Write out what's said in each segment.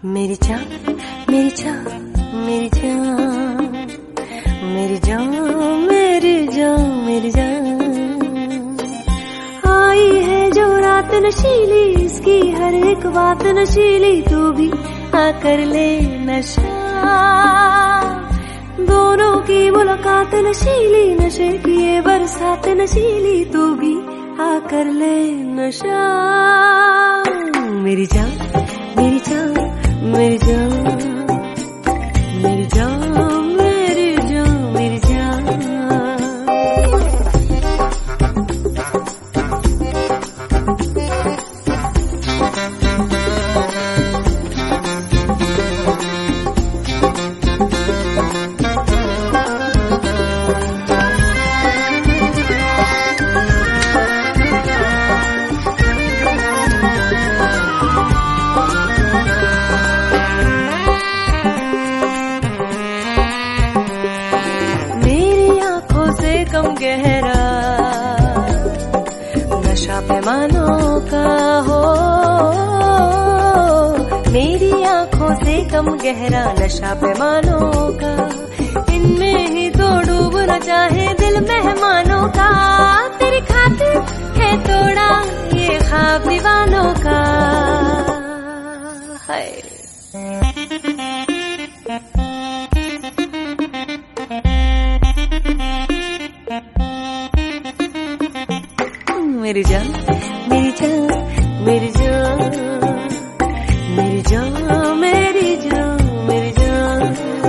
मेरी जान मेरी जान मेरी जान मेरी जान मेरी जान मेरी जान आई है जो रात नशीली, इसकी हर एक बात नशीली, तू भी आकर ले नशा। दोनों की मुलाकात नशीली, नशे की ये बरसात नशीली, तू भी आकर ले नशा। मेरी जान मेरी जान मेरी जान मेरी जान मेरी जान मेरी जान। कम गहरा नशा पैमानों का हो, मेरी आंखों से कम गहरा नशा पैमानों का, इनमें ही तो डूबना चाहे दिल मेहमानों का। तेरी खातिर है तोड़ा ये ख्वाब दीवानों का। हाय मेरी जान मेरी जान मेरी जान मेरी जान मेरी जान मेरी जान।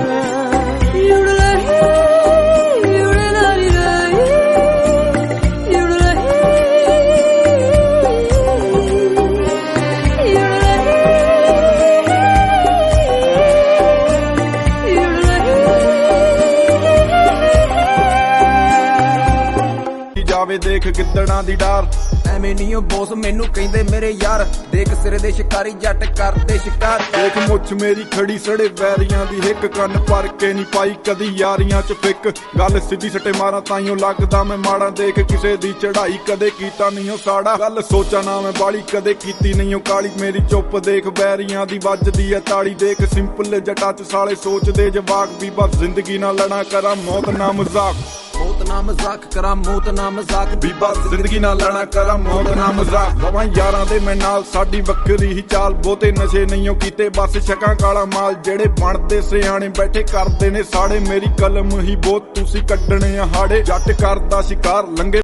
ਜਾਵੇ ਦੇਖ ਕਿੱਦਣਾ ਦੀ ਡਾਰ, ਐਵੇਂ ਨਹੀਂ ਉਹ ਬੋਸ ਮੈਨੂੰ ਕਹਿੰਦੇ ਮੇਰੇ ਯਾਰ। ਦੇਖ ਸਿਰੇ ਦੇ ਸ਼ਿਕਾਰੀ ਜੱਟ ਕਰਦੇ ਸ਼ਿਕਾਰ, ਦੇਖ ਮੁੱਛ ਮੇਰੀ ਖੜੀ ਸੜੇ ਵੈਰੀਆਂ ਦੀ ਹਿੱਕ, ਕੰਨ ਭਰ ਕੇ ਨਹੀਂ ਪਾਈ ਕਦੀ ਯਾਰੀਆਂ ਚ ਫਿੱਕ। ਗੱਲ ਸਿੱਧੀ ਸੱਟੇ ਮਾਰਾਂ ਤਾਈਓ ਲੱਗਦਾ ਮੈਂ ਮਾੜਾ, ਦੇਖ ਕਿਸੇ ਦੀ ਚੜਾਈ ਕਦੇ ਕੀਤਾ ਨਹੀਂ ਉਹ ਸਾੜਾ। ਗੱਲ ਸੋਚਾਂ ਨਾ ਮੈਂ ਬਾਲੀ ਕਦੇ ਕੀਤੀ ਨਹੀਂ ਉਹ ਕਾਲੀ, ਮੇਰੀ ਚੁੱਪ ਦੇਖ ਵੈਰੀਆਂ ਦੀ ਵੱਜਦੀ ਐ ਤਾੜੀ। ਦੇਖ ਸਿੰਪਲ ਜੱਟਾਂ ਚ ਸਾਲੇ ਸੋਚਦੇ ਜਵਾਕ ਵੀ ਬਸ ਜ਼ਿੰਦਗੀ ਨਾਲ ਲੜਾਂ ਕਰਾਂ ਮੌਤ ਨਾ ਮਜ਼ਾਕ। मौत ना मजाक करा मौत ना मजाक, भी बस जिंदगी ना लड़ा करा मौत ना मजाक। रवां यारां दे मैं नाल साडी वक्री ही चाल, बहुते नशे नहीं कीते बस छका काला माल। जेड़े बनदे सियाणे बैठे करदे ने साड़े, मेरी कलम ही बहुत तुसी कड्डणे हाड़े। जट करदा शिकार लंगे